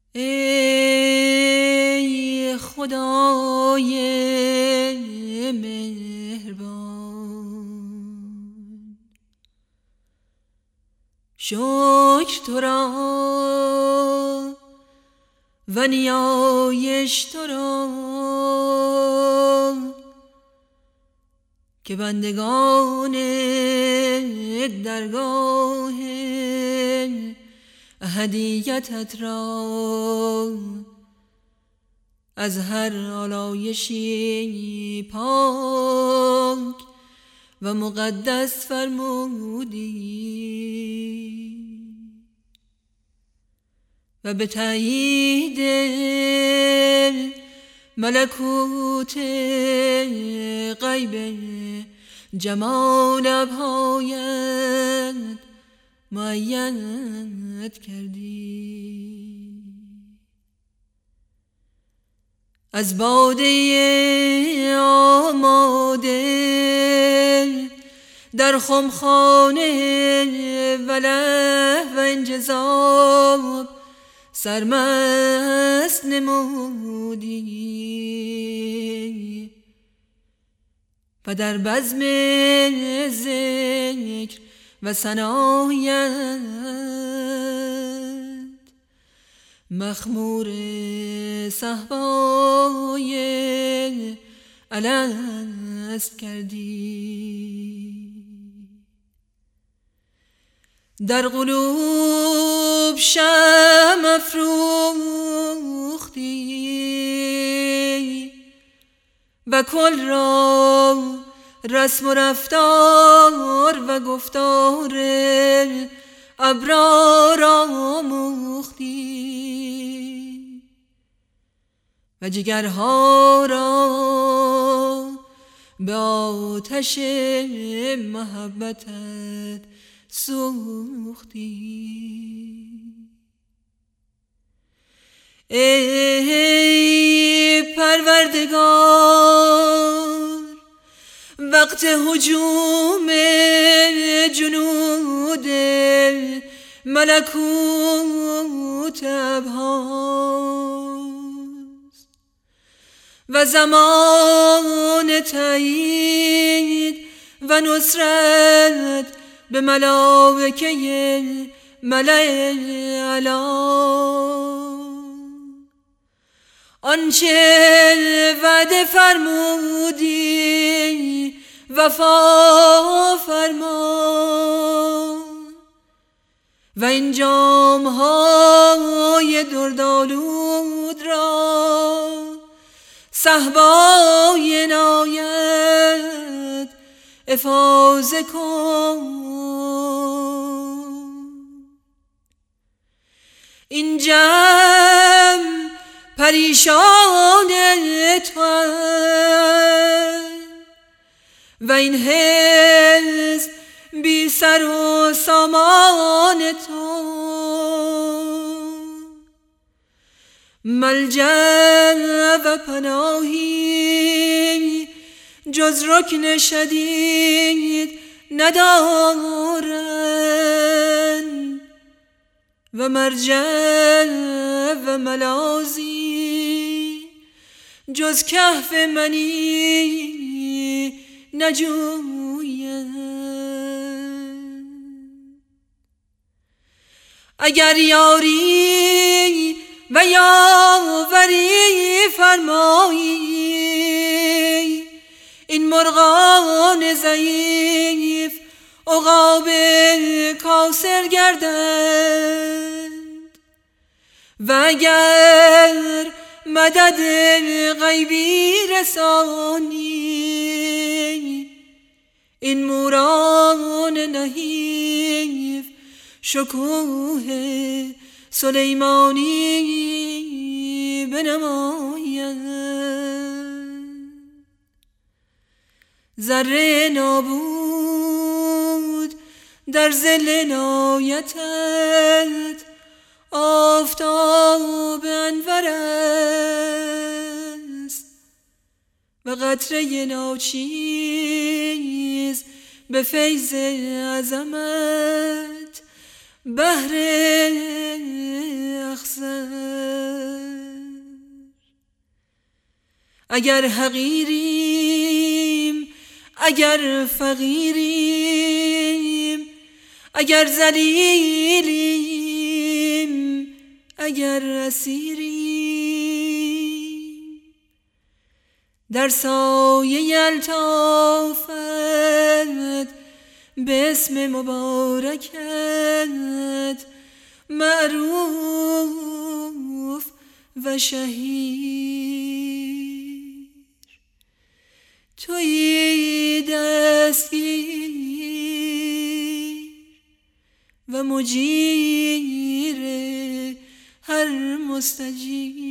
ای خدای مهربان، شکر تو را و نیایش تو را که بندگان درگاه احدیتت را از هر آلایشی پاک و مقدس فرمودی و به تأیید ملکوت غیب جمال ابهایت معینت کردی. از باده آماده در خمخانه و لهو و انجذاب سرمست نمودی و در بزم ذکر و ثنایت مخمور صهبای الست کردی. در قلوب شمع افروختی و کل را رسم و رفتار و گفتار ابرار آموختی و جگرها را به آتش محبتت سوختی. ای پروردگار، وقت هجوم جنود ملکوت ابهاست و زمان تأیید و نصرت به ملائکه ملأ اعلی. آنچه وعده فرمودی وفا فرما و این جام‌های دردآلود را صهبای عنایت افاضه کن. این جمع پریشان تو و این حزب بی سر و سامان تو، ملجأ و پناهی جز رکن شدید ندارند و مرجع و ملاذی جز کهف منی نجویند. اگر یاری و یاوری فرمایی این مرغان ضعیف عقاب کاسر گردند و اگر مدد غیبی رسانی این موران نحیف شکوه سلیمانی بنمایند. ذره نابود در ظل عنایتت آفتاب انور است و قطره ناچیز به فیض عظمت بحر اخضر. اگر حقیریم، اگر فقیریم، اگر ذلیلیم، اگر اسیریم، در سایه الطافت به اسم مبارکت معروف و شهیر. تویی دستگیر و مجیر هر مستجیر.